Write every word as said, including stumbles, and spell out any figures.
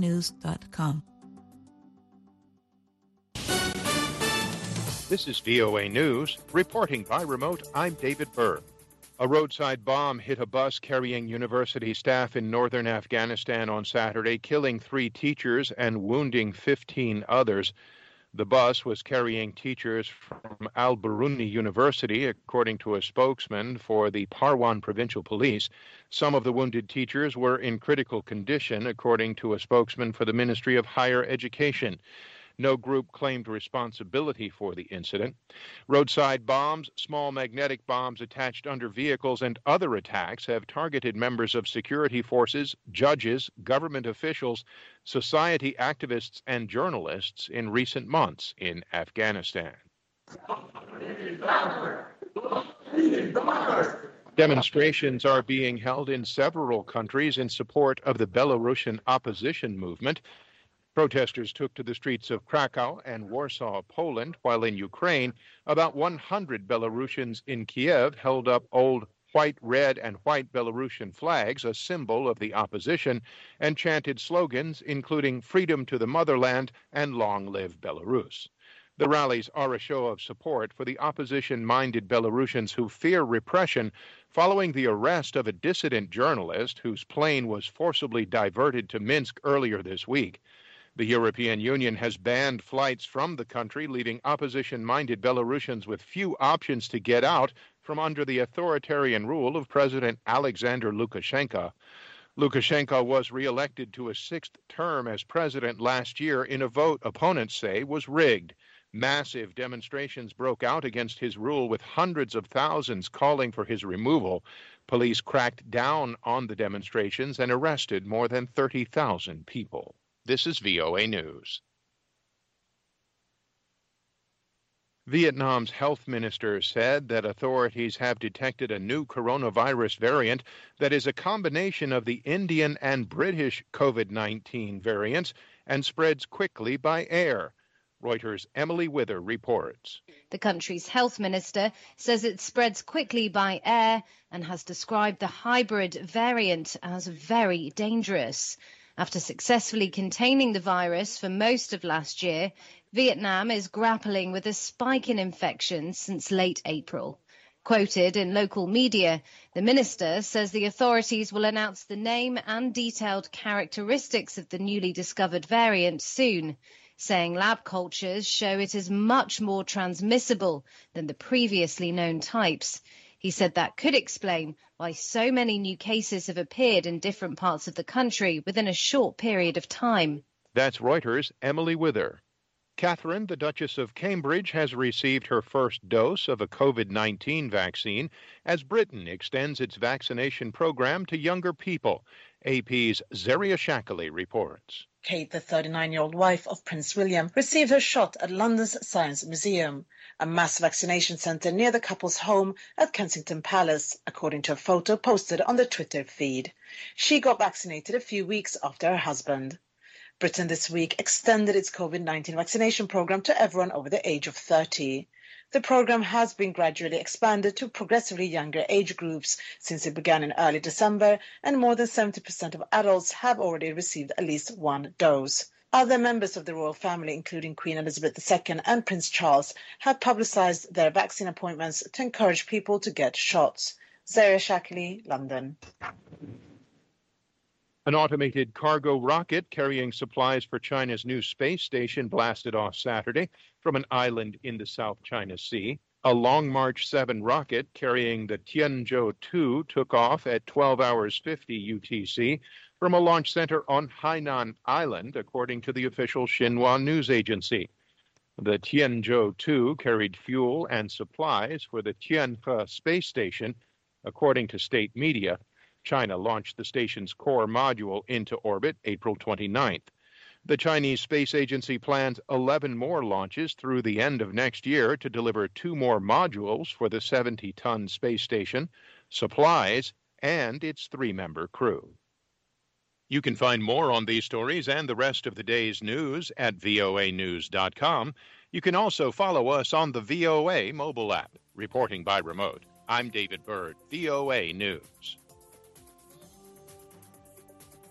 news dot com. This is V O A News. Reporting by remote, I'm David Burr. A roadside bomb hit a bus carrying university staff in northern Afghanistan on Saturday, killing three teachers and wounding fifteen others. The bus was carrying teachers from Al-Biruni University, according to a spokesman for the Parwan Provincial Police. Some of the wounded teachers were in critical condition, according to a spokesman for the Ministry of Higher Education. No group claimed responsibility for the incident. Roadside bombs, small magnetic bombs attached under vehicles, and other attacks have targeted members of security forces, judges, government officials, society activists, and journalists in recent months in Afghanistan. Demonstrations are being held in several countries in support of the Belarusian opposition movement. Protesters took to the streets of Krakow and Warsaw, Poland, while in Ukraine, about one hundred Belarusians in Kiev held up old white, red, and white Belarusian flags, a symbol of the opposition, and chanted slogans including "Freedom to the Motherland" and "Long Live Belarus." The rallies are a show of support for the opposition-minded Belarusians who fear repression following the arrest of a dissident journalist whose plane was forcibly diverted to Minsk earlier this week. The European Union has banned flights from the country, leaving opposition-minded Belarusians with few options to get out from under the authoritarian rule of President Alexander Lukashenko. Lukashenko was reelected to a sixth term as president last year in a vote opponents say was rigged. Massive demonstrations broke out against his rule, with hundreds of thousands calling for his removal. Police cracked down on the demonstrations and arrested more than thirty thousand people. This is V O A News. Vietnam's health minister said that authorities have detected a new coronavirus variant that is a combination of the Indian and British COVID nineteen variants and spreads quickly by air. Reuters' Emily Wither reports. The country's health minister says it spreads quickly by air and has described the hybrid variant as very dangerous. After successfully containing the virus for most of last year, Vietnam is grappling with a spike in infections since late April. Quoted in local media, the minister says the authorities will announce the name and detailed characteristics of the newly discovered variant soon, saying lab cultures show it is much more transmissible than the previously known types. He said that could explain why so many new cases have appeared in different parts of the country within a short period of time. That's Reuters' Emily Wither. Catherine, the Duchess of Cambridge, has received her first dose of a COVID nineteen vaccine as Britain extends its vaccination program to younger people. A P's Zaria Shackley reports. Kate, the thirty-nine-year-old wife of Prince William, received her shot at London's Science Museum, a mass vaccination centre near the couple's home at Kensington Palace, according to a photo posted on the Twitter feed. She got vaccinated a few weeks after her husband. Britain this week extended its COVID nineteen vaccination programme to everyone over the age of thirty. The programme has been gradually expanded to progressively younger age groups since it began in early December, and more than seventy percent of adults have already received at least one dose. Other members of the royal family, including Queen Elizabeth the Second and Prince Charles, have publicised their vaccine appointments to encourage people to get shots. Zaria Shackley, London. An automated cargo rocket carrying supplies for China's new space station blasted off Saturday from an island in the South China Sea. A Long March seven rocket carrying the Tianzhou two took off at twelve hours fifty U T C from a launch center on Hainan Island, according to the official Xinhua news agency. The Tianzhou two carried fuel and supplies for the Tianhe space station, according to state media. China launched the station's core module into orbit April twenty-ninth. The Chinese Space Agency plans eleven more launches through the end of next year to deliver two more modules for the seventy-ton space station, supplies, and its three-member crew. You can find more on these stories and the rest of the day's news at V O A news dot com. You can also follow us on the V O A mobile app. Reporting by remote, I'm David Byrd, V O A News.